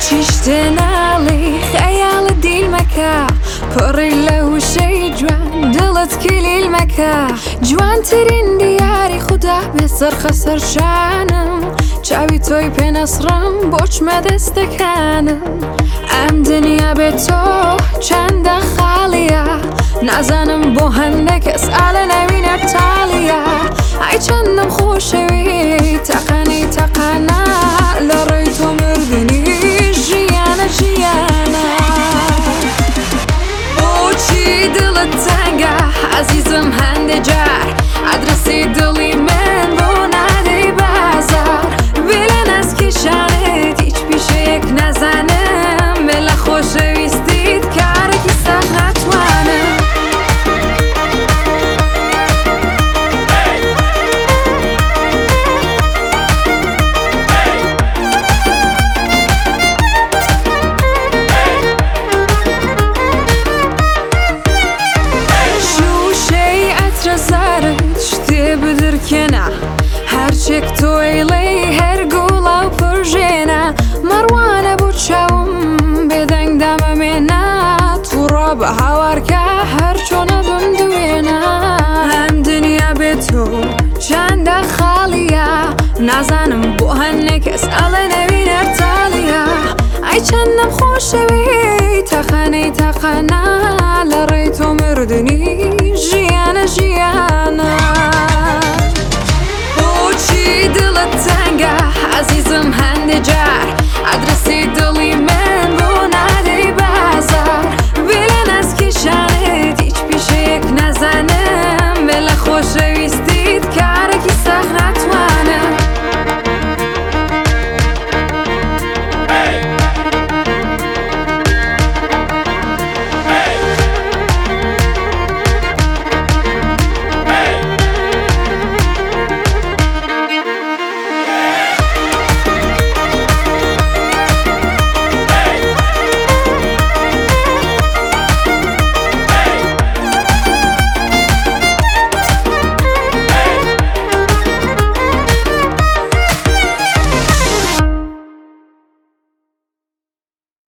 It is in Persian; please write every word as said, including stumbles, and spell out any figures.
تشتنالي خيال ديل مكا پڕی لە وشەی جوان دڵت کلیل مەکە جوانترین دیاری خوددا بێسەر خەسەر شانم چاوی تۆی پێنەسڕم بۆ چمە دەستەکانم ئەم دنیا بێت تۆ چەندە خاڵیە نازانم بۆ هەندێک کەس ئالە ناوی نەفتاڵیە ئای چەندەم خۆشەوی تەقانەی تەقانە لە ڕێی تۆ مردنی ژیانە ژیانە بۆچی دڵت تەنگە عەزیزم هەندێک جار ئەدرەسی دڵی من بۆ نادەی بازار بێ لە نەسکێشانت هیچ پیشەیەک نەزانم بێ لە خۆشەویستیت کارێکی سەخت ناتوانم بدرکێنە هەرچێک تۆی لێی هەر گوڵە و پڕژێنە مەڕوانە بۆ چاوم بێدەنگ دامەمێنە تووڕە بە هاوارکە هەر چۆنە بم دوێنە ئەم دنیا بێت تۆ چەندە خاڵیە نازانم بۆ هەندێک کەس ئەڵێ نەوی نەفتاڵیە ئای چەندەم خۆشەوی تەقانەی تەقانە لە ڕێی تۆ مردنی ژیانە ژیانە